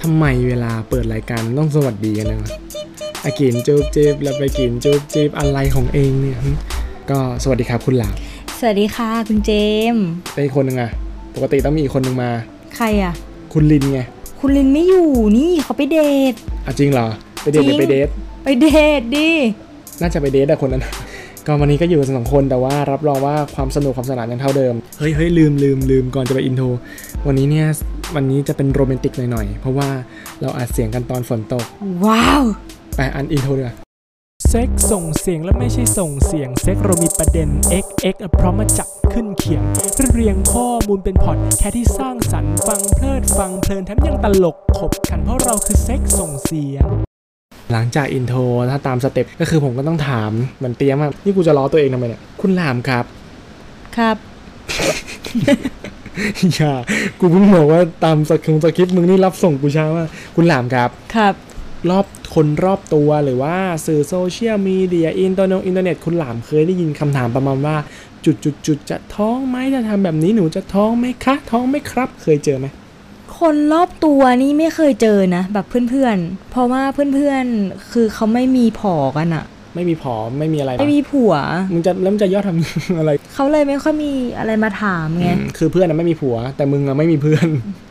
ทำไมเวลาเปิดรายการต้องสวัสดีกันนะอากินจูบจีบแล้วไปกินจูบจีบอะไรของเองเนี่ยก็สวัสดีครับคุณหลาบสวัสดีค่ะคุณเจมเป็นคนนึงอะปกติต้องมีอีกคนนึงมาใครอะคุณลินไงคุณลินไม่อยู่นี่เขาไปเดทจริงเหรอไปเดทหรือไปเดทไปเดทดิน่าจะไปเดทอะคนนั้นก็วันนี้ก็อยู่กัน2 คนแต่ว่ารับรองว่าความสนุกความสนานยังเท่าเดิมเฮ้ยลืมก่อนจะไปอินโทรวันนี้จะเป็นโรแมนติกหน่อยๆเพราะว่าเราอัดเสียงกันตอนฝนตกว้าวไปอันอินโทรด้วยเซ็กส่งเสียงและไม่ใช่ส่งเสียงเซ็กเรามีประเด็น XX พร้อมมาจับขึ้นเขียงเรียงข้อมูลเป็นพอดแค่ที่สร้างสรรค์ฟังเพลิดฟังเพลินแถมยังตลกขบขันเพราะเราคือเซ็กส่งเสียงหลังจากอินโทรถ้าตามสเต็ปก็คือผมก็ต้องถามเหมือนเตรียมว่านี่กูจะล้อตัวเองทำไมเนี่ยคุณหลามครับอย่ากูเพิ่งบอกว่าตามสคริปต์มึงนี่รับส่งกูช้ามากคุณหลามครับรอบคนรอบตัวหรือว่าสื่อโซเชียลมีเดียอินเทอร์เน็ตคุณหลามเคยได้ยินคำถามประมาณว่าจุดจะท้องไหมจะทำแบบนี้หนูจะท้องไหมคะท้องไหมครับเคยเจอไหมคนรอบตัวนี่ไม่เคยเจอนะแบบเพื่อนๆเพราะว่าเพื่อนๆคือเขาไม่มีผอกันอะไม่มีผอไม่มีอะไรไม่มีผัวมึงจะยอดทำอะไรเขาเลยไม่ค่อยมีอะไรมาถามไงคือเพื่อนไม่มีผัวแต่มึงไม่มีเพื่อน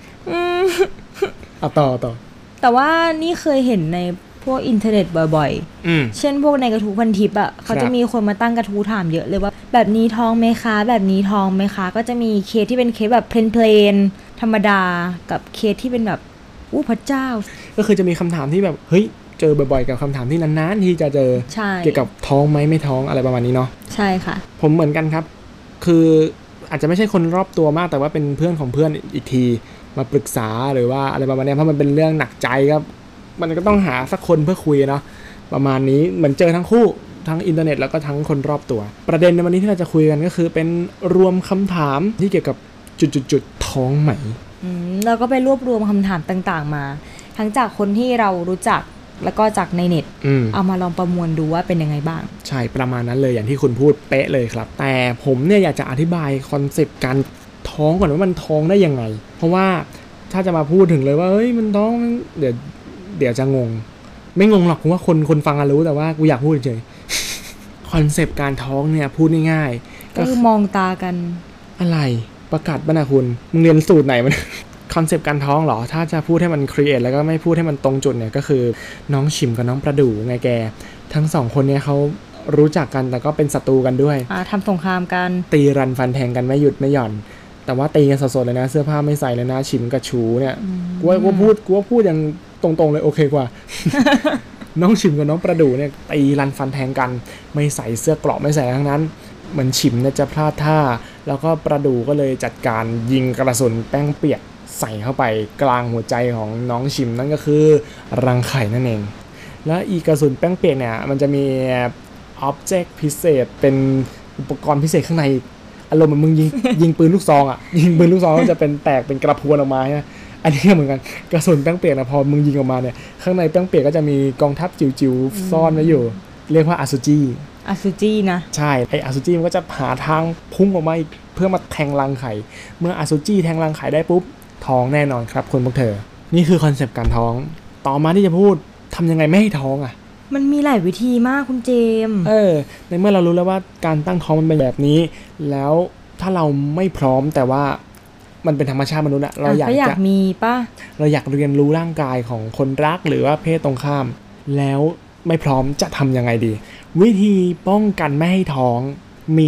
ต่อแต่ว่านี่เคยเห็นในพวกอินเทอร์เน็ตบ่อยๆเช่นพวกในกระทู้พันทิปอ่ะเขาจะมีคนมาตั้งกระทู้ถามเยอะเลยว่าแบบนี้ท้องไหมคะแบบนี้ท้องไหมคะก็จะมีเคสที่เป็นเคสแบบเพลนธรรมดากับเคสที่เป็นแบบพระเจ้าก็คือจะมีคำถามที่แบบเฮ้ยเจอบ่อยๆกับคำถามที่นานๆที่จะเจอเกี่ยวกับท้องไหมไม่ท้องอะไรประมาณนี้เนาะใช่ค่ะผมเหมือนกันครับคืออาจจะไม่ใช่คนรอบตัวมากแต่ว่าเป็นเพื่อนของเพื่อนอีกทีมาปรึกษาหรือว่าอะไรประมาณนี้เพราะมันเป็นเรื่องหนักใจครับมันก็ต้องหาสักคนเพื่อคุยเนาะประมาณนี้เหมือนเจอทั้งคู่ทั้งอินเทอร์เน็ตแล้วก็ทั้งคนรอบตัวประเด็นในวันนี้ที่เราจะคุยกันก็คือเป็นรวมคำถามที่เกี่ยวกับจุดท้องไหมเราก็ไปรวบรวมคำถามต่างๆมาทั้งจากคนที่เรารู้จักแล้วก็จากในเน็ตเอามาลองประมวลดูว่าเป็นยังไงบ้างใช่ประมาณนั้นเลยอย่างที่คุณพูดเป๊ะเลยครับแต่ผมเนี่ยอยากจะอธิบายคอนเซปต์การท้องก่อนว่ามันท้องได้ยังไงเพราะว่าถ้าจะมาพูดถึงเลยว่าเฮ้ยมันท้องเดี๋ยวจะงงไม่งงหรอกผมว่าคนฟังรู้แต่ว่ากูอยากพูดเฉยคอนเซปต์การท้องเนี่ยพูดง่ายๆก็คือมองตากันอะไรประกาศบรรณาคุณมึงเรียนสูตรไหนมันคอนเซปต์การท้องเหรอถ้าจะพูดให้มันครีเอทแล้วก็ไม่พูดให้มันตรงจุดเนี่ยก็คือน้องฉิมกับน้องประดู่ไงแกทั้ง2คนเนี่ยเขารู้จักกันแต่ก็เป็นศัตรูกันด้วยทำสงครามกันตีรันฟันแทงกันไม่หยุดไม่หย่อนแต่ว่าตีกันสดๆเลยนะเสื้อผ้าไม่ใส่เลยนะฉิมกับชูเนี่ยกูว่าพูดอย่างตรงๆเลยโอเคกว่า น้องฉิมกับน้องประดู่เนี่ยตีรันฟันแทงกันไม่ใส่เสื้อเกราะไม่ใส่ทั้งนั้นเหมือนฉิมเนี่ยจะพลาดท่าแล้วก็ประดู่ก็เลยจัดการยิงกระสุนแป้งเปียกใส่เข้าไปกลางหัวใจของน้องฉิมนั่นก็คือรังไข่นั่นเองและอีกระสุนแป้งเปียกเนี่ยมันจะมีอ็อบเจกต์พิเศษเป็นอุปกรณ์พิเศษข้างในอารมณ์เหมือนมึงยิงปืนลูกซองอ่ะยิงปืนลูกซองก็จะเป็นแตกเป็นกระพวนออกมาใช่ไหมอันนี้เหมือนกันกระสุนแป้งเปียกนะพอมึงยิงออกมาเนี่ยข้างในแป้งเปียกก็จะมีกองทัพจิ๋วๆซ่อนไว้อยู่เรียกว่าอสุจินะใช่ไออสุจิมันก็จะหาทางพุ่งออกมาเพื่อมาแทงรังไข่เมื่ออสุจิแทงรังไข่ได้ปุ๊บท้องแน่นอนครับคุณพวกเธอนี่คือคอนเซปต์การท้องต่อมาที่จะพูดทำยังไงไม่ให้ท้องอ่ะมันมีหลายวิธีมากคุณเจมในเมื่อเรารู้แล้วว่าการตั้งท้องมันเป็นแบบนี้แล้วถ้าเราไม่พร้อมแต่ว่ามันเป็นธรรมชาติมนุษย์อะเราอยากมีป่ะเราอยากเรียนรู้ร่างกายของคนรักหรือว่าเพศตรงข้ามแล้วไม่พร้อมจะทำยังไงดีวิธีป้องกันไม่ให้ท้องมี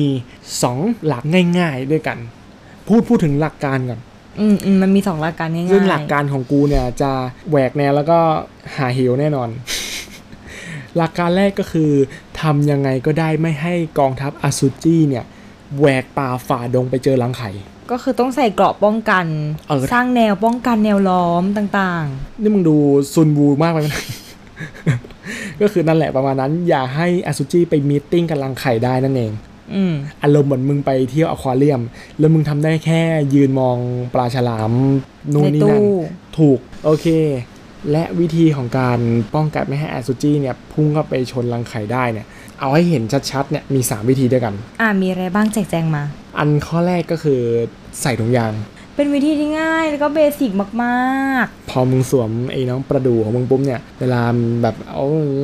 2หลักง่ายๆด้วยกันพูดถึงหลักการก่อนมันมี2หลักการง่ายๆซึ่งหลักการของกูเนี่ยจะแหวกแนวแล้วก็หาเหวแน่นอน หลักการแรกก็คือทำยังไงก็ได้ไม่ให้กองทัพอสุจิเนี่ยแหวกป่าฝ่าดงไปเจอรังไข่ก็คือต้องใส่เกราะป้องกันสร้างแนวป้องกันแนวล้อมต่างๆนี่มึงดูซุนวูมากไปมั้ย ก็คือนั่นแหละประมาณนั้นอย่าให้อสุจิไปมีตติ้งกับรังไข่ได้นั่นเองอารมณ์เหมือนมึงไปเที่ยวอควาเรียมแล้วมึงทำได้แค่ยืนมองปลาฉลามนู่นนี่นั่นถูกโอเคและวิธีของการป้องกันไม่ให้อสุจิเนี่ยพุ่งเข้าไปชนรังไข่ได้เนี่ยเอาให้เห็นชัดๆเนี่ยมี3วิธีด้วยกันมีอะไรบ้างแจกแจงมาอันข้อแรกก็คือใส่ถุงยางเป็นวิธีที่ง่ายแล้วก็เบสิกมากๆพอมึงสวมไอ้น้องประดูของมึงปุ๊บเนี่ยเวลาแบบเอา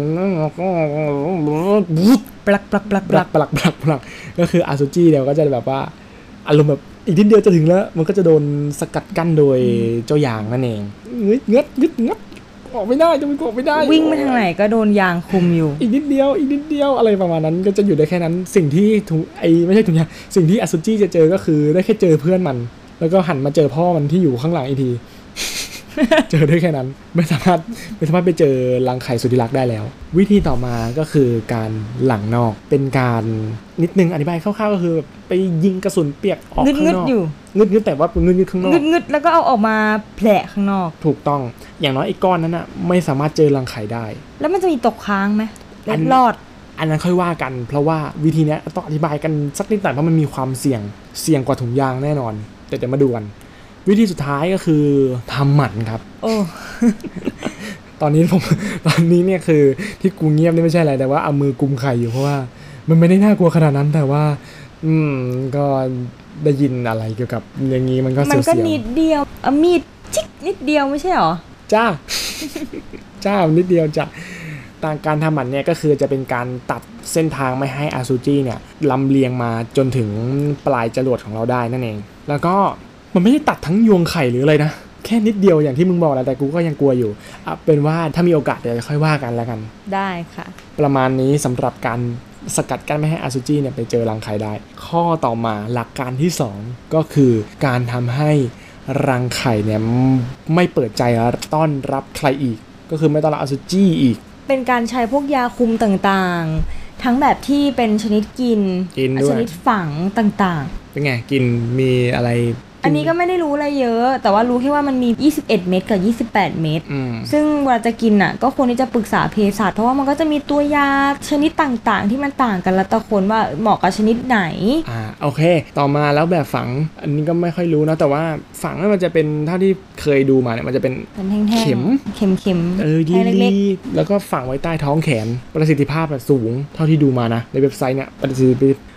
ปลักปลักปลักปลักปลักปลักปลักก็คืออาซูจิเดี๋ยวก็จะแบบว่าอารมณ์แบบอีกนิดเดียวจะถึงแล้วมันก็จะโดนสกัดกั้นโดยเจ้ายางนั่นเองงึดออกไม่ได้จะไม่ออกไม่ได้วิ่งไปทางไหนก็โดนยางคุมอยู่อีกนิดเดียวอะไรประมาณนั้นก็จะอยู่ได้แค่นั้นสิ่งที่ไม่ใช่ถุงยางสิ่งที่อาซูจิจะเจอก็คือได้แค่เจอเพื่อนมันแล้วก็หันมาเจอพ่อมันที่อยู่ข้างหลังอีกที เจอได้แค่นั้นไม่สามารถไปเจอรังไข่สุดที่รักได้แล้ววิธีต่อมาก็คือการหลั่งนอกเป็นการนิดนึงอธิบายคร่าวๆก็คือไปยิงกระสุนเปียกออกข้างนอกงึดแต่ว่างึดข้างนอกงึดแล้วก็เอาออกมาแผลข้างนอกถูกต้องอย่างน้อยไอ้ก้อนนั้นน่ะไม่สามารถเจอรังไข่ได้แล้วมันจะมีตกค้างไหมเล็ดรอดอันนั้นค่อยว่ากันเพราะว่าวิธีนี้ต้องอธิบายกันสักนิดหน่อยเพราะมันมีความเสี่ยงกว่าถุงยางแน่นอนแต่เดี๋ยวมาดูกันวิธีสุดท้ายก็คือทำหมันครับโอ้ตอนนี้เนี่ยคือที่กูเงียบนี่ไม่ใช่อะไรแต่ว่าเอามือกุมไข่อยู่เพราะว่ามันไม่ได้น่ากลัวขนาดนั้นแต่ว่าก็ได้ยินอะไรเกี่ยวกับอย่างนี้มันก็เสียวๆมันก็นิดเดียวมีดจิกนิดเดียวไม่ใช่หรอจ้า นิดเดียวจ้ะการทำหมันเนี่ยก็คือจะเป็นการตัดเส้นทางไม่ให้อาซูจิเนี่ยลำเลียงมาจนถึงปลายจรวดของเราได้นั่นเองแล้วก็มันไม่ได้ตัดทั้งยวงไข่หรืออะไรนะแค่นิดเดียวอย่างที่มึงบอกแหละแต่กูก็ยังกลัวอยู่เป็นว่าถ้ามีโอกาสเดี๋ยวจะค่อยว่ากันแล้วกันได้ค่ะประมาณนี้สำหรับการสกัดกั้นไม่ให้อาซูจิเนี่ยไปเจอรังไข่ได้ข้อต่อมาหลักการที่2ก็คือการทำให้รังไข่เนี่ยไม่เปิดใจต้อนรับใครอีกก็คือไม่ต้อนรับอาซูจิอีกเป็นการใช้พวกยาคุมต่างๆทั้งแบบที่เป็นชนิดกินชนิดฝังต่างๆเป็นไงกินมีอะไรอันนี้ก็ไม่ได้รู้อะไรเยอะแต่ว่ารู้แค่ว่ามันมี21เม็ดกับ28เม็ดซึ่งเวลาจะกินอ่ะก็ควรที่จะปรึกษาเภสัชเพราะว่ามันก็จะมีตัวยาชนิดต่างๆที่มันต่างกันละแต่คนว่าเหมาะกับชนิดไหนโอเคต่อมาแล้วแบบฝังอันนี้ก็ไม่ค่อยรู้นะแต่ว่าฝังมันจะเป็นเท่าที่เคยดูมาเนี่ยมันจะเป็นเข็มเล็กๆแล้วก็ฝังไว้ใต้ท้องแขนประสิทธิภาพสูงเท่าที่ดูมานะในเว็บไซต์เนี่ยประสิท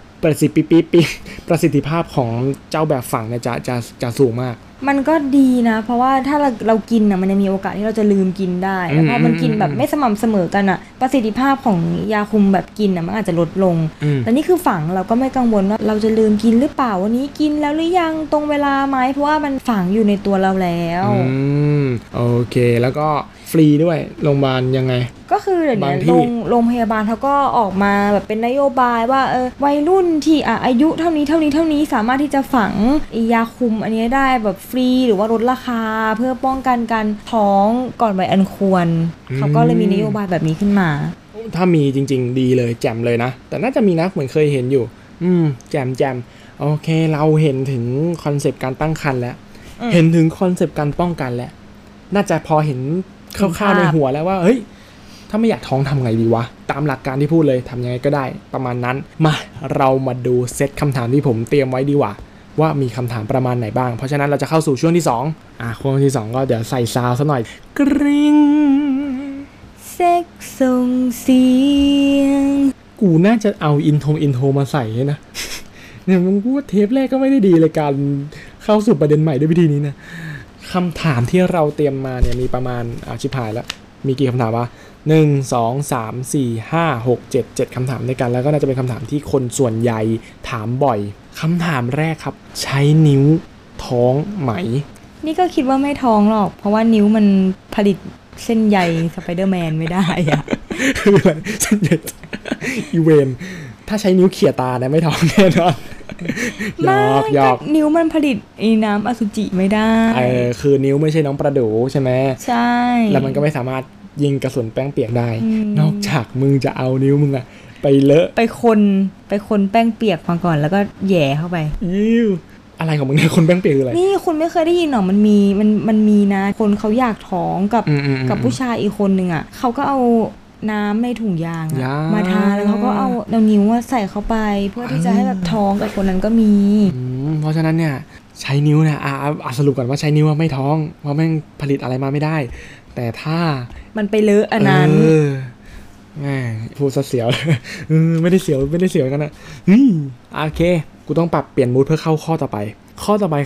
ธิภาพของเจ้าแบบฝังเนี่ยจะสูงมากมันก็ดีนะเพราะว่าถ้าเรากินนะมันจะมีโอกาสที่เราจะลืมกินได้แล้วพอมันกินแบบไม่สม่ำเสมอกันอ่ะประสิทธิภาพของยาคุมแบบกินอ่ะมันอาจจะลดลงแต่นี่คือฝังเราก็ไม่กังวลว่าเราจะลืมกินหรือเปล่าวันนี้กินแล้วหรือยังตรงเวลาไหมเพราะว่ามันฝังอยู่ในตัวเราแล้วโอเคแล้วก็ฟรีด้วยโรงพยาบาลยังไงก็คือเดี๋ยวนี้โรงพยาบาลเขาก็ออกมาแบบเป็นนโยบายว่าวัยรุ่นที่อายุเท่านี้สามารถที่จะฝังยาคุมอันนี้ได้แบบฟรีหรือว่าลดราคาเพื่อป้องกันการท้องก่อนวัยอันควรเขาก็เลยมีนโยบายแบบนี้ขึ้นมาถ้ามีจริงๆดีเลยแจ่มเลยนะแต่น่าจะมีนะเหมือนเคยเห็นอยู่แจ่มโอเคเราเห็นถึงคอนเซปต์การตั้งครรภ์แล้วเห็นถึงคอนเซปต์การป้องกันแล้วน่าจะพอเห็นคร่าวๆในหัวแล้วว่าเฮ้ยถ้าไม่อยากท้องทำไงดีวะตามหลักการที่พูดเลยทำยังไงก็ได้ประมาณนั้นมาเรามาดูเซตคำถามที่ผมเตรียมไว้ดีกว่าว่ามีคำถามประมาณไหนบ้างเพราะฉะนั้นเราจะเข้าสู่ช่วงที่2ช่วงที่2ก็เดี๋ยวใส่ซาวซะหน่อยกริ๊งเซ็กส่งเสียงกูน่าจะเอาอินโทรมาใส่นะเนี่ยมึงพูดเทปแรกก็ไม่ได้ดีเลยการเข้าสู่ประเด็นใหม่ด้วยวิธีนี้นะคำถามที่เราเตรียมมาเนี่ยมีประมาณชิบหายแล้วมีกี่คำถามวะ1 2 3 4 5 6 7 คำถามด้วยกันแล้วก็น่าจะเป็นคำถามที่คนส่วนใหญ่ถามบ่อยคำถามแรกครับใช้นิ้วท้องไหมนี่ก็คิดว่าไม่ท้องหรอกเพราะว่านิ้วมันผลิตเส้นใยสไปเดอร์แมนไม่ได้อะคืออะไรเส้นใยอีเวนถ้าใช้นิ้วเขี่ยตาเนี่ยไม่ท้องแน่นอนยอกนิ้วมันผลิตน้ำอสุจิไม่ได้คือนิ้วไม่ใช่น้องประดูใช่ไหมใช่แล้วมันก็ไม่สามารถยิงกระสุนแป้งเปียกได้นอกจากมึงจะเอานิ้วมึงอะไปเลอะไปคนแป้งเปียกมาก่อนแล้วก็แย่เข้าไปอะไรของมึงเนี่ยคนแป้งเปียกคืออะไรนี่คุณไม่เคยได้ยินหรอมันมีนะคนเขาอยากท้องกับผู้ชายอีกคนนึงอ่ะเขาก็เอาน้ำในถุงยางมาทาแล้วเขาก็เอานิ้วใส่เข้าไปเพื่อที่จะให้แบบท้องกับคนนั้นก็มีเพราะฉะนั้นเนี่ยใช้นิ้วเนี่ยสรุปก่อนว่าใช้นิ้วไม่ท้องเพราะแม่งผลิตอะไรมาไม่ได้แต่ถ้ามันไปเลอะอันนั้นแม่พูดซะเสียวไม่ได้เสียวกันนะโอเคกูต้องปรับเปลี่ยนมูดเพื่อเข้าข้อต่อไปครับถ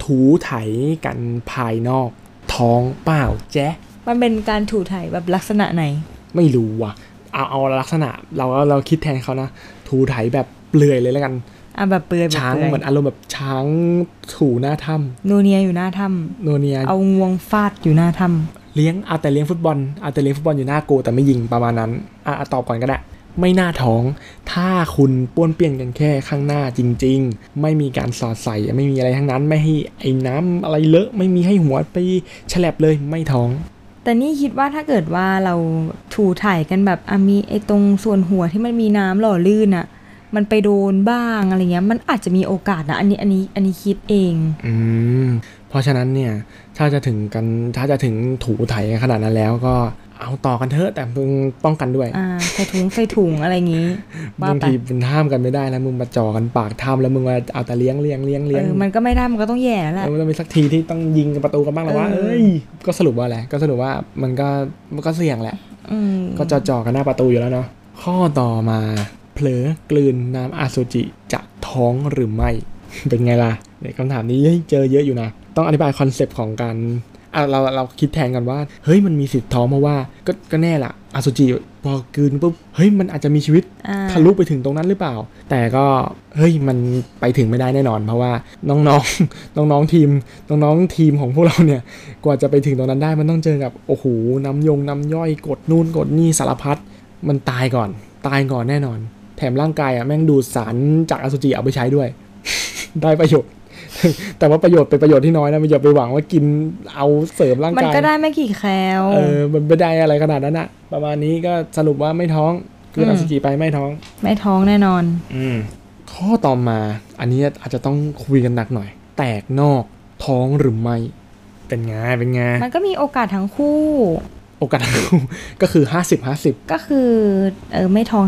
ถูไถกันภายนอกท้องเปล่าแจ๊ะมันเป็นการถูไถแบบลักษณะไหนไม่รู้ว่ะเอาลักษณะเราคิดแทนเขานะถูไถแบบเปลือยเลยแล้วกันแบบเปลือยช้างเหมือนอารมณ์แบบช้างถูหน้าถ้ำโนเนียอยู่หน้าถ้ำโนเนียเอางวงฟาดอยู่หน้าถ้ำเลี้ยงแต่เลี้ยงฟุตบอลอยู่หน้าโกแต่ไม่ยิงประมาณนั้นตอบก่อนก็ได้ไม่น่าท้องถ้าคุณป้วนเปี้ยนกันแค่ข้างหน้าจริงๆไม่มีการสอดใส่ไม่มีอะไรทั้งนั้นไม่ให้ไอ้น้ำอะไรเลอะไม่มีให้หัวไปแฉลบเลยไม่ท้องแต่นี่คิดว่าถ้าเกิดว่าเราถูถ่ายกันแบบมีไอ้ตรงส่วนหัวที่มันมีน้ำหล่อลื่นอะมันไปโดนบ้างอะไรเงี้ยมันอาจจะมีโอกาสนะอันนี้คิดเองเพราะฉะนั้นเนี่ยถ้าจะถึงถูไถขนาดนั้นแล้วก็เอาต่อกันเถอะแต่มึงป้องกันด้วยใส่ถุงอะไรงี้บางทีมันห้ามกันไม่ได้นะมึงมาจ่อกันปากถ้ำแล้วมึงมาเอาแต่เลี้ยงมันก็ไม่ได้มันก็ต้องแย่แล้วแหละมันต้องมีสักทีที่ต้องยิงประตูกันบ้างแล้วว่าก็สรุปว่าอะไรก็สรุปว่ามันก็เสี่ยงแหละก็จ่อกันหน้าประตูอยู่แล้วเนาะข้อต่อมาเผลอกลืนน้ำอสุจิจะท้องหรือไม่เป็นไงล่ะเนี่ยคำถามนี้เจอเยอะอยู่นะต้องอธิบายคอนเซปต์ของการเราคิดแทนกันว่าเฮ้ยมันมีสิทธิ์ท้องเพราะว่าก็แน่ละอสุจิพอกลืนปุ๊บเฮ้ยมันอาจจะมีชีวิตทะลุไปถึงตรงนั้นหรือเปล่าแต่ก็เฮ้ยมันไปถึงไม่ได้แน่นอนเพราะว่าน้องทีมของพวกเราเนี่ยกว่าจะไปถึงตรงนั้นได้มันต้องเจอกับโอ้โหน้ำย่อยกดนู่นกดนี่สารพัดมันตายก่อนแน่นอนแถมร่างกายแม่งดูดสารจากอสุจิเอาไปใช้ด้วย ได้ประโยชน์แต่ว่าประโยชน์เป็นประโยชน์ที่น้อยนะไม่อย่าไปหวังว่ากินเอาเสริมร่างกายมันก็ได้ไม่กี่แคลมันไม่ได้อะไรขนาดนั้นอะประมาณนี้ก็สรุปว่าไม่ท้องคืออสุจิไปไม่ท้องแน่นอนข้อต่อมาอันนี้อาจจะต้องคุยกันหนักหน่อยแตกนอกท้องหรือไม่เป็นไงมันก็มีโอกาสทั้งคู่ก็คือ50-50 ก็คือไม่ท้อง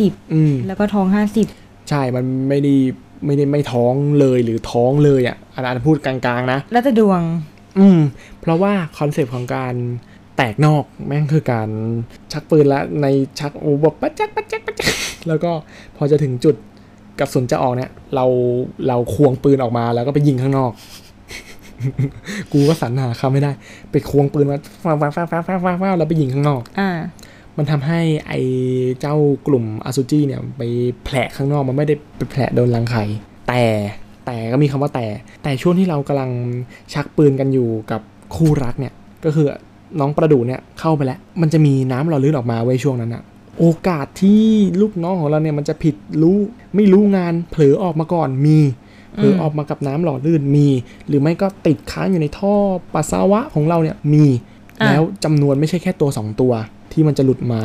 50แล้วก็ท้อง50 ใช่มันไม่ได้ไม่ท้องเลยหรือท้องเลยอาจารย์พูดกลางๆนะแล้วแต่ดวงเพราะว่าคอนเซปต์ของการแตกนอกแม่งคือการชักปืนแล้วในชักแบบปัจจักแล้วก็พอจะถึงจุดกระสุนจะออกเนี่ยเราควงปืนออกมาแล้วก็ไปยิงข้างนอก กูก็สรรหาคำไม่ได้ไปควงปืนมาฟ้าแล้วไปยิงข้างนอกมันทำให้ไอ้เจ้ากลุ่มอสุจิเนี่ยไปแผลข้างนอกมันไม่ได้ไปแผลโดนรังไข่แต่ก็มีคำว่าแต่ช่วงที่เรากำลังชักปืนกันอยู่กับคู่รักเนี่ยก็คือน้องประดูเนี่ยเข้าไปแล้วมันจะมีน้ำหล่อลื่นออกมาไว้ช่วงนั้นอะโอกาสที่ลูกน้องของเราเนี่ยมันจะผิดไม่รู้งานเผลอออกมาก่อนมีเผลอออกมากับน้ำหล่อลื่นมีหรือไม่ก็ติดค้างอยู่ในท่อปัสสาวะของเราเนี่ยมีแล้วจำนวนไม่ใช่แค่ตัว2ตัวที่มันจะหลุดมา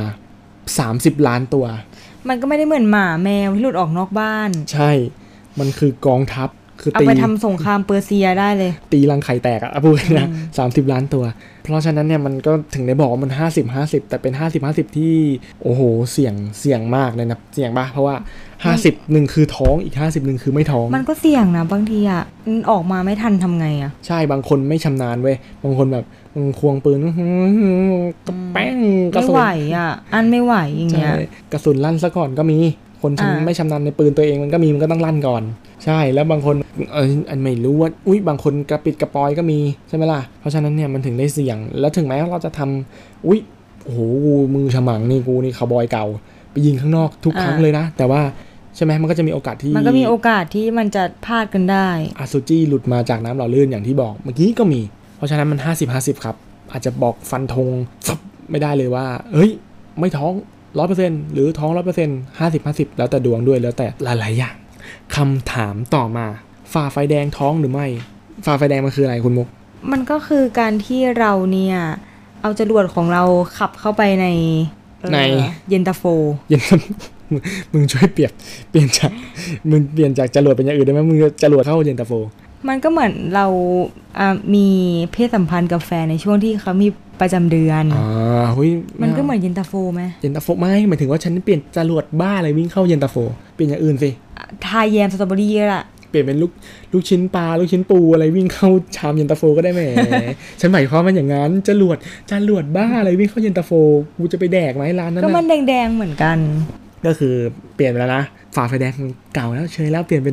30ล้านตัวมันก็ไม่ได้เหมือนหมาแมวที่หลุดออกนอกบ้านใช่มันคือกองทัพคือเอาไปทำสงครามเปอร์เซียได้เลยตีรังไข่แตกพูดนะ30ล้านตัวเพราะฉะนั้นเนี่ยมันก็ถึงได้บอกว่ามัน50-50แต่เป็น50-50ที่โอ้โหเสี่ยงมากเลยนะเสี่ยงป่ะเพราะว่า50นึงคือท้องอีก50นึงคือไม่ท้องมันก็เสี่ยงนะบางทีออกมาไม่ทันทำไงใช่บางคนไม่ชำนาญเว้ยบางคนแบบควงปืนกระแป้งกระสุนไม่ไหวอันไม่ไหวอย่างเงี้ยกระสุนลั่นซะก่อนก็มีคนไม่ชำนาญในปืนตัวเองมันก็ต้องลั่นก่อนใช่แล้วบางคนอันไม่รู้ว่าบางคนกระปิดกระปอยก็มีใช่ไหมล่ะเพราะฉะนั้นเนี่ยมันถึงได้เสี่ยงแล้วถึงแม้ว่าเราจะทำโอ้โหมือฉมังนี่กูนี่คาวบอยเก่าไปยิงข้างนอกทุกครั้งเลยนะแต่ว่าใช่ไหมมันก็จะมีโอกาสที่มันจะพลาดกันได้อสุจิหลุดมาจากน้ำหล่อลื่นอย่างที่บอกเมื่อกี้ก็มีเพราะฉะนั้นมัน50-50ครับอาจจะบอกฟันธงไม่ได้เลยว่าไม่ท้อง 100% หรือท้อง 100% 50-50แล้วแต่ดวงด้วยแล้วแต่หลายๆอย่างคำถามต่อมาฝ่าไฟแดงท้องหรือไม่ฝ่าไฟแดงมันคืออะไรคุณมุกมันก็คือการที่เราเนี่ยเอาจรวดของเราขับเข้าไปในเย็นตาโฟมึงช่วยเปลี่ยนจากจรวดเป็นอย่างอื่นได้ไหมมึงจรวดเข้าเย็นตาโฟมันก็เหมือนเรามีเพศสัมพันธ์กับแฟนในช่วงที่เขามีประจำเดือนมันก็เหมือนเย็นตาโฟไหมเย็นตาโฟไม่หมายถึงว่าฉันเปลี่ยนจรวดบ้าอะไรวิ่งเข้าเย็นตาโฟเปลี่ยนอย่างอื่นสิทาแยมสตรอเบอรี่ล่ะเปลี่ยนเป็นลูกชิ้นปลาลูกชิ้นปูอะไรวิ่งเข้าชามเย็นตาโฟก็ได้แหม ฉันหมายความว่าอย่างนั้นจรวดบ้าอะไรวิ่งเข้าเย็นตาโฟกูจะไปแดกไหมร้านนั้นก็มันแดงๆเหมือนกันก็คือเปลี่ยนไปแล้วนะฝ่าไฟแดงเก่าแล้วเชยแล้วเปลี่ยนเป็น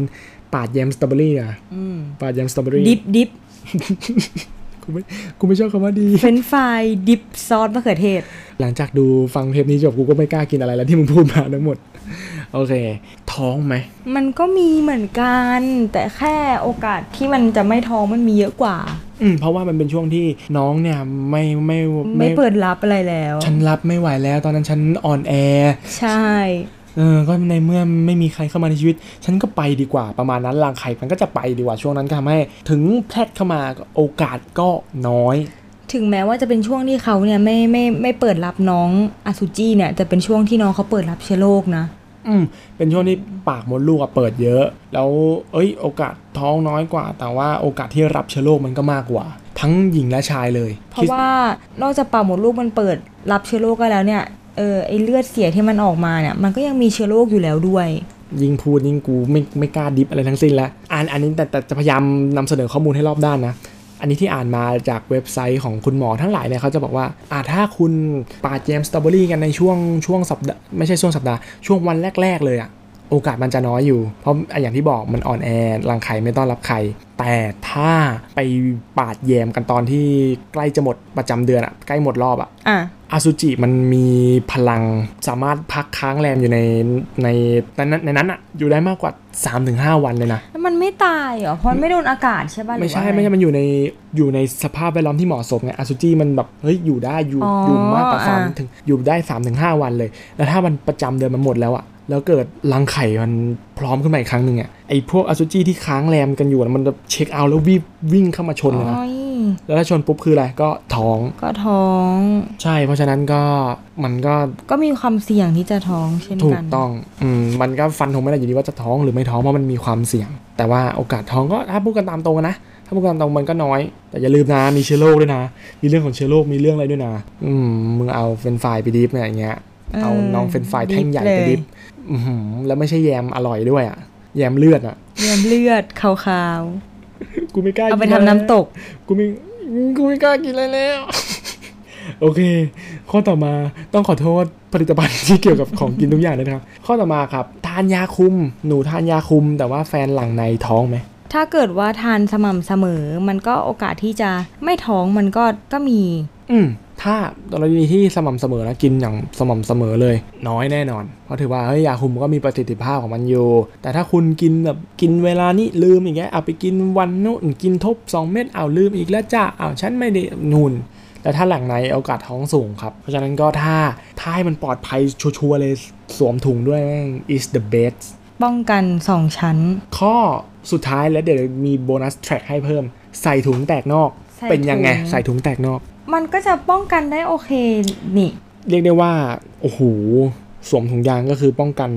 ปาดแยมสตรอเบอรี่อ่ะปาดแยมสตรอเบอรี่ดิบกูไม่ชอบคำว่าดีเฟรนช์ฟรายดิบซอสมะเขือเทศหลังจากดูฟังเทปนี้จบกูก็ไม่กล้ากินอะไรแล้วที่มึงพูดมาทั้งหมดโอเคท้องไหมมันก็มีเหมือนกันแต่แค่โอกาสที่มันจะไม่ท้องมันมีเยอะกว่าเพราะว่ามันเป็นช่วงที่น้องเนี่ยไม่เปิดรับอะไรแล้วฉันรับไม่ไหวแล้วตอนนั้นฉันอ่อนแอใช่ก็ในเมื่อไม่มีใครเข้ามาในชีวิตฉันก็ไปดีกว่าประมาณนั้นรังไข่มันก็จะไปดีกว่าช่วงนั้นทำให้ถึงแพทย์เข้ามาโอกาสก็น้อยถึงแม้ว่าจะเป็นช่วงที่เขาเนี่ยไม่เปิดรับน้องอสุจิเนี่ยแต่เป็นช่วงที่น้องเขาเปิดรับเชื้อโรคนะเป็นช่วงที่ปากมดลูกเปิดเยอะแล้วโอกาสท้องน้อยกว่าแต่ว่าโอกาสที่รับเชื้อโรคมันก็มากกว่าทั้งหญิงและชายเลยเพราะว่านอกจากปากมดลูกมันเปิดรับเชื้อโรคก็แล้วเนี่ยไอเลือดเสียที่มันออกมาเนี่ยมันก็ยังมีเชื้อโรคอยู่แล้วด้วยยิ่งพูดยิ่งกูไม่กล้าดิฟอะไรทั้งสิ้นแล้วอันนี้แต่จะพยายามนำเสนอข้อมูลให้รอบด้านนะอันนี้ที่อ่านมาจากเว็บไซต์ของคุณหมอทั้งหลายเนี่ยเขาจะบอกว่าถ้าคุณปาดแยมสตรอเบอรี่กันในช่วงสัปดาห์ไม่ใช่ช่วงสัปดาห์ช่วงวันแรกๆเลยโอกาสมันจะน้อยอยู่เพราะอย่างที่บอกมันอ่อนแอรังไข่ไม่ต้อนรับไข่แต่ถ้าไปปาดแยมกันตอนที่ใกล้จะหมดประจำเดือนใกล้หมดรอบอสุจิมันมีพลังสามารถพักค้างแรมอยู่ในนั้นอยู่ได้มากกว่า 3-5 วันเลยนะแล้วมันไม่ตายเหรอเพราะไม่โดนอากาศใช่ป่ะไม่ใช่มันอยู่ในสภาพแวดล้อมที่เหมาะสมไงอสุจิมันแบบอยู่ได้อยู่มากกว่า3ถึงอยู่ได้ 3-5 วันเลยแล้วถ้ามันประจำเดือนมันหมดแล้วแล้วเกิดรังไข่มันพร้อมขึ้นมาอีกครั้งนึงไอ้พวกอสุจิที่ค้างแรมกันอยู่มันจะเช็คเอาท์แล้ววิ่งเข้ามาชนเลยนะแล้วถ้าชนปุ๊บคืออะไรก็ท้องใช่เพราะฉะนั้นมันก็มีความเสี่ยงที่จะท้องเช่นกันถูกต้องมันก็ฟันธงไม่ได้อยู่ดีว่าจะท้องหรือไม่ท้องเพราะมันมีความเสี่ยงแต่ว่าโอกาสท้องก็ถ้าพูดกันตามตรงนะถ้าพูดกันตามตรงมันก็น้อยแต่อย่าลืมนะมีเชื้อโรคด้วยนะมีเรื่องของเชื้อโรคมีเรื่องอะไรด้วยนะมึงเอาเฟรนช์ฟรายไปดิฟอย่างเงี้ยเอาน้องเฟรนช์ฟรายแท่งใหญ่ไปดิฟแล้วไม่ใช่แยมอร่อยด้วยแยมเลือดแยมเลือดขาวๆกูไม่กล้าเอาไปทำน้ำตกกูไม่กล้ากินเลยแล้วโอเคข้อต่อมาต้องขอโทษผลิตภัณฑ์ที่เกี่ยวกับของกินทุกอย่างเลยนะครับข้อต่อมาครับทานยาคุมหนูทานยาคุมแต่ว่าแฟนหลังในท้องไหมถ้าเกิดว่าทานสม่ำเสมอมันก็โอกาสที่จะไม่ท้องมันก็มีถ้ากรณีที่สม่ำเสมอนะกินอย่างสม่ำเสมอเลยน้อยแน่นอนเพราะถือว่ายาคุมก็มีประสิทธิภาพของมันอยู่แต่ถ้าคุณกินแบบกินเวลานี้ลืมอย่างเงี้ยเอาไปกินวันนู้นกินทบ2 เม็ดลืมอีกแล้วจ้าฉันไม่ได้นู่นแต่ถ้าหลังในโอกาสท้องสูงครับเพราะฉะนั้นก็ถ้าให้มันปลอดภัยชัวร์เลยสวมถุงด้วยแม่ง is the best ป้องกัน2 ชั้นข้อสุดท้ายแล้วเดี๋ยวมีโบนัสแทร็กให้เพิ่มใส่ถุงแตกนอกเป็นยังไงใส่ถุงแตกนอกมันก็จะป้องกันได้โอเคนี่เรียกได้ว่าโอ้โหสวมถุงยางก็คือป้องกัน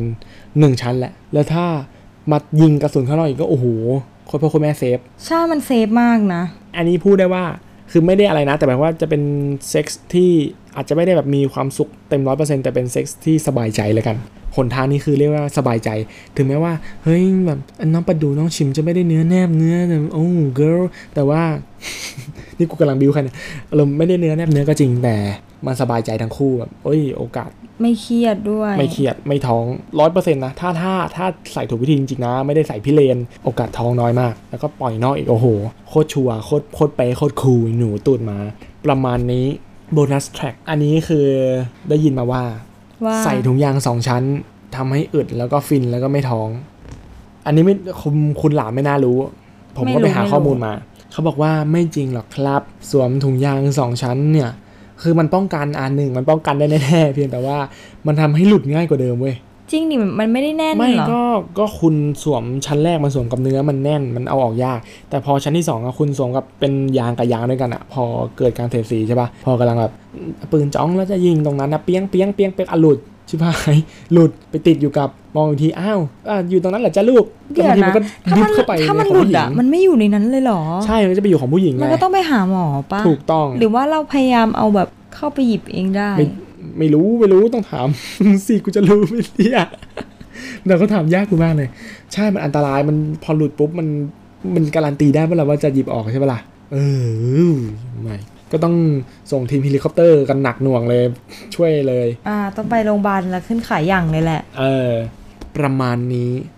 1 ชั้นแหละแล้วถ้ามายิงกระสุนข้างนอกอีกก็โอ้โหโคตรพ่อโคตรแม่เซฟใช่มันเซฟมากนะอันนี้พูดได้ว่าคือไม่ได้อะไรนะแต่หมายว่าจะเป็นเซ็กส์ที่อาจจะไม่ได้แบบมีความสุขเต็ม 100% แต่เป็นเซ็กส์ที่สบายใจเลยกันหนทางนี้คือเรียกว่าสบายใจถึงแม้ว่าเฮ้ยแบบน้องประดูน้องชิมจะไม่ได้เนื้อแนบเนื้อโอ้เกิร์ลแต่ว่า นี่กูกำลังบิวใครเนี่ยเราไม่ได้เนื้อแนบเนื้อก็จริงแต่มันสบายใจทั้งคู่แบบโอกาสไม่เครียดด้วยไม่เครียดไม่ท้อง 100% นะถ้าใส่ถูกวิธีจริงๆนะไม่ได้ใส่พิเรนโอกาสท้องน้อยมากแล้วก็ปล่อยนอกอีกโอ้โหโคตรชัวร์โคตรเป๊ะโคตรคูลหนูตูดมาประมาณนี้โบนัสแทร็กอันนี้คือได้ยินมาว่าใส่ถุงยาง2 ชั้นทำให้อึดแล้วก็ฟินแล้วก็ไม่ท้องอันนี้ไม่คุณหลานไม่น่ารู้ผมก็ไปหาข้อมูลมาเขาบอกว่าไม่จริงหรอกครับสวมถุงยาง2 ชั้นเนี่ยคือมันป้องกันอันหนึ่งมันป้องกันได้แน่ๆเพียงแต่ว่ามันทำให้หลุดง่ายกว่าเดิมเว้ยจริงดิมันไม่ได้แน่นหรอไม่ก็คุณสวมชั้นแรกมันสวมกับเนื้อมันแน่นมันเอาออกยากแต่พอชั้นที่2คุณสวมกับเป็นยางกับยางด้วยกันพอเกิดการเสียดสีใช่ป่ะพอกำลังแบบปืนจ้องแล้วจะยิงตรงนั้นเปี้ยงหลุดชิบหายหลุดไปติดอยู่กับมองอีกทีอยู่ตรงนั้นแหละจ้าลูกเดี๋ยวนะถ้ามันหลุดมันไม่อยู่ในนั้นเลยหรอใช่มันจะไปอยู่ของผู้หญิงมันก็ต้องไปหาหมอป่ะถูกต้องหรือว่าเราพยายามเอาแบบเข้าไปหยิบเองได้ไม่รู้ต้องถามสิกูจะรู้ไม่เนี่ยเราก็ถามยากกูมากเลยใช่มันอันตรายมันพอหลุดปุ๊บมันการันตีได้ป่ะล่ะว่าจะหยิบออกใช่ป่ะล่ะไม่ก็ต้องส่งทีมเฮลิคอปเตอร์กันหนักหน่วงเลยช่วยเลยต้องไปโรงพยาบาลแล้วขึ้นขายอย่างเลยแหละประมาณนี้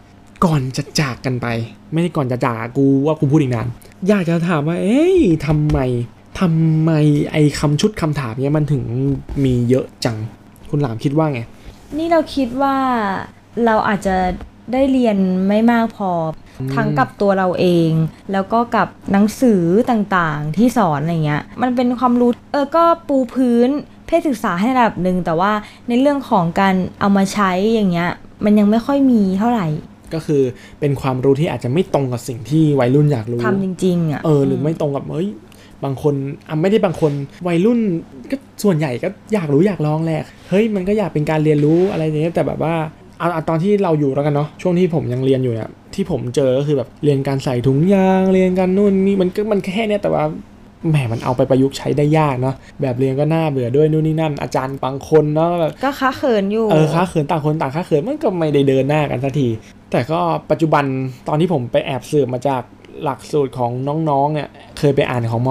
ก่อนจะจากกันไปไม่ได้ก่อนจะจากกูว่ากูพูดอีกนานอยากจะถามว่าทำไมไอ้คำชุดคำถามเนี้ยมันถึงมีเยอะจังคุณหลามคิดว่าไงนี่เราคิดว่าเราอาจจะได้เรียนไม่มากพอทั้งกับตัวเราเองแล้วก็กับหนังสือต่างๆที่สอนอะไรเงี้ยมันเป็นความรู้ก็ปูพื้นเพศศึกษาให้ระดับนึงแต่ว่าในเรื่องของการเอามาใช้อย่างเงี้ยมันยังไม่ค่อยมีเท่าไหร่ก็คือเป็นความรู้ที่อาจจะไม่ตรงกับสิ่งที่วัยรุ่นอยากรู้ทำจริงๆหรือไม่ตรงกับบางคนไม่ได้บางคนวัยรุ่นก็ส่วนใหญ่ก็อยากรู้อยากลองแหละเฮ้ยมันก็อยากเป็นการเรียนรู้อะไรอย่างเงี้ยแต่แบบว่าเอาตอนที่เราอยู่แล้วกันเนาะช่วงที่ผมยังเรียนอยู่เนี่ยที่ผมเจอก็คือแบบเรียนการใส่ถุงยางเรียนการนู่นนี่มันแค่เนี้ยแต่ว่าแหมมันเอาไปประยุกต์ใช้ได้ยากเนาะแบบเรียนก็น่าเบื่อด้วยนู่นนี่นั่นอาจารย์บางคนเนาะก็ค้าเขินอยู่ค้าเขินต่างคนต่างค้าเขินมันก็ไม่ได้เดินหน้ากันสักทีแต่ก็ปัจจุบันตอนที่ผมไปแอบสืบมาจากหลักสูตรของน้องๆเนี่ยเคยไปอ่านของม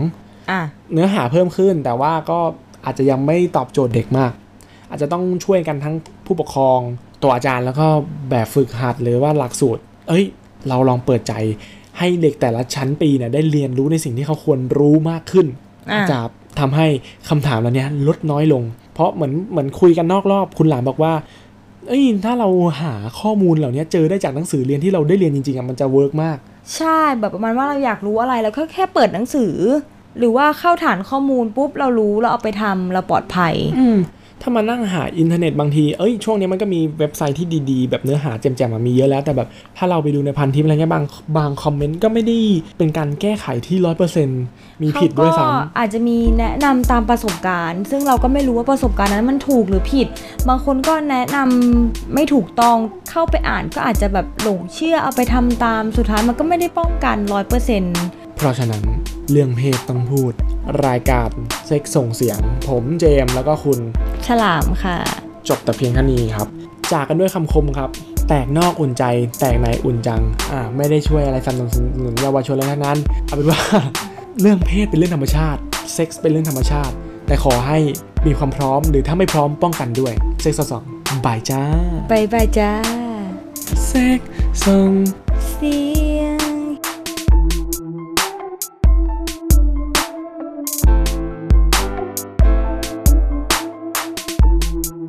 .2 เนื้อหาเพิ่มขึ้นแต่ว่าก็อาจจะยังไม่ตอบโจทย์เด็กมากอาจจะต้องช่วยกันทั้งผู้ปกครองตัวอาจารย์แล้วก็แบบฝึกหัดหรือว่าหลักสูตรเราลองเปิดใจให้เด็กแต่ละชั้นปีเนี่ยได้เรียนรู้ในสิ่งที่เขาควรรู้มากขึ้นจะทำให้คำถามเหล่านี้ลดน้อยลงเพราะเหมือนคุยกันนอกรอบคุณหลานบอกว่าถ้าเราหาข้อมูลเหล่านี้เจอได้จากหนังสือเรียนที่เราได้เรียนจริงๆมันจะเวิร์กมากใช่แบบประมาณว่าเราอยากรู้อะไรแล้วก็แค่เปิดหนังสือหรือว่าเข้าฐานข้อมูลปุ๊บเรารู้เราเอาไปทำเราปลอดภัยถ้ามานั่งหาอินเทอร์เน็ตบางทีช่วงนี้มันก็มีเว็บไซต์ที่ดีๆแบบเนื้อหาแจ่มๆมีเยอะแล้วแต่แบบถ้าเราไปดูในพันทิปอะไรเงี้ยบางคอมเมนต์ก็ไม่ได้เป็นการแก้ไขที่ 100% มีผิดด้วยซ้ำอาจจะมีแนะนำตามประสบการณ์ซึ่งเราก็ไม่รู้ว่าประสบการณ์นั้นมันถูกหรือผิดบางคนก็แนะนำไม่ถูกต้องเข้าไปอ่านก็อาจจะแบบหลงเชื่อเอาไปทำตามสุดท้ายมันก็ไม่ได้ป้องกัน 100% เพราะฉะนั้นเรื่องเพศต้องพูดรายการเซ็กส่งเสียงผมเจมแล้วก็คุณฉลามค่ะจบแต่เพียงเท่านี้ครับจากกันด้วยคำคมครับแตกนอกอุ่นใจแตกในอุ่นจังไม่ได้ช่วยอะไรสนับสนุนเยาวชนเลยทั้งนั้นเอาเป็นว่าเรื่องเพศเป็นเรื่องธรรมชาติเซ็กส์เป็นเรื่องธรรมชาติแต่ขอให้มีความพร้อมหรือถ้าไม่พร้อมป้องกันด้วยเซ็กส์2บายจ้าบายจ้าเซ็กส่ง